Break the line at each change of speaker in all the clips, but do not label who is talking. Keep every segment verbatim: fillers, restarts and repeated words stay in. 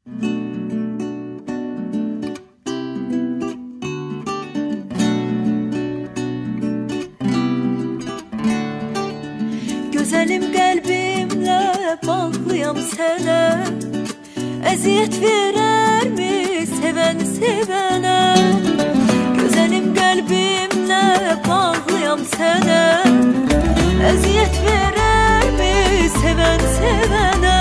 Güzelim qəlbimlə bağlıyam sənə, əziyyət verərmi sevəni sevənə? Güzelim qəlbimlə bağlıyam sənə, əziyyət verərmi sevəni sevənə?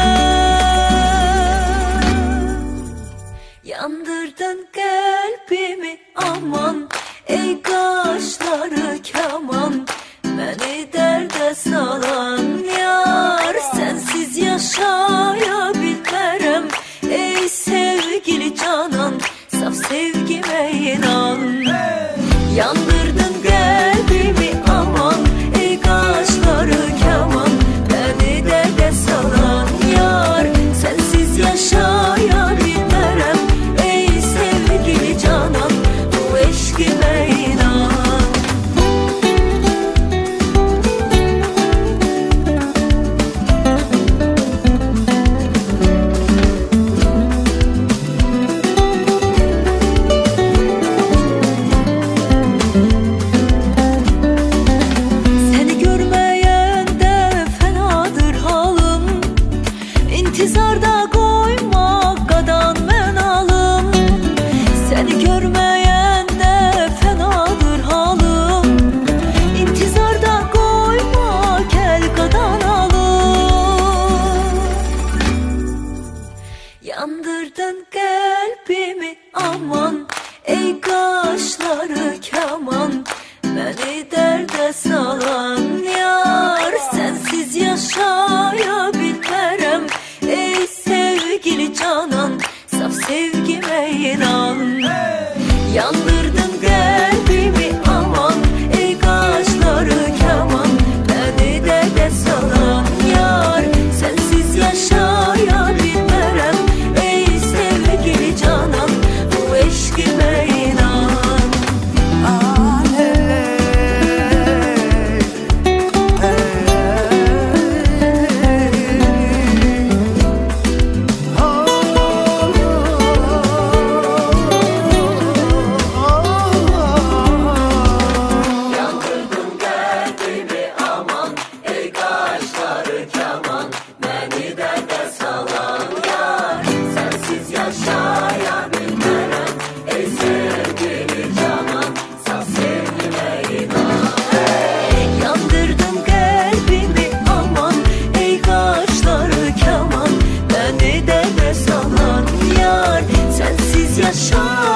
Yandırdın qəlbimi aman, ey qaşları kaman, məni dərdə salan yar. Sensiz yaşaya bilmərəm ey sevgili canan, saf sevgime inan. Yandırdın qəlbimi aman, ey qaşları kaman, məni dərdə salan yar. Sensiz yaşaya bilmərəm ey sevgili canan, bu eşkime inan. İntizarda koyma qadan mən alım, səni görməyəndə fənadır halım. İntizarda koyma gəl qadan alım. Yandırdın qəlbimi aman, ey qaşları kaman, məni dərdə salan yar. Sensiz yaşaya bilmərəm ey sevgili canan, saf sevgime inan. Yandırdın qəlbimi aman, ey qaşları kaman, məni dərdə salan yar. Sensiz yaşaya bilmərəm ey sevgili canan, bu eşkime inan. Yaşa